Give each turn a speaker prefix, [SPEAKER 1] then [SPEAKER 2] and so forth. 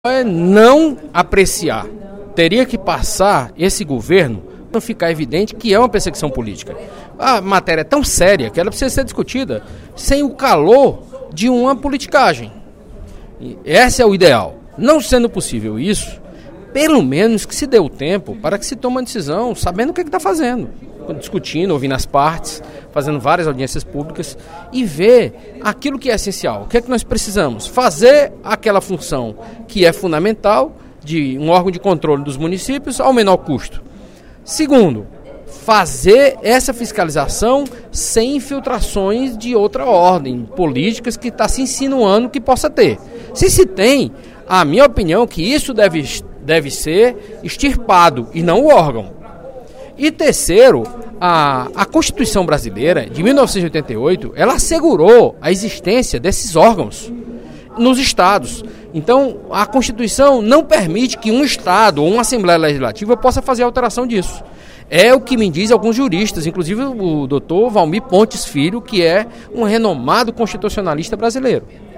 [SPEAKER 1] É não apreciar. Teria que passar esse governo para ficar evidente que é uma perseguição política. A matéria é tão séria que ela precisa ser discutida sem o calor de uma politicagem. E esse é o ideal. Não sendo possível isso, pelo menos que se dê o tempo para que se tome uma decisão sabendo o que está fazendo. Discutindo, ouvindo as partes, fazendo várias audiências públicas e ver aquilo que é essencial. O que é que nós precisamos? Fazer aquela função que é fundamental de um órgão de controle dos municípios ao menor custo. Segundo, fazer essa fiscalização sem infiltrações de outra ordem, políticas que está se insinuando que possa ter. Se tem, a minha opinião é que isso deve ser extirpado e não o órgão. E terceiro, a Constituição brasileira, de 1988, ela assegurou a existência desses órgãos nos estados. Então, a Constituição não permite que um estado ou uma Assembleia Legislativa possa fazer alteração disso. É o que me diz alguns juristas, inclusive o doutor Valmir Pontes Filho, que é um renomado constitucionalista brasileiro.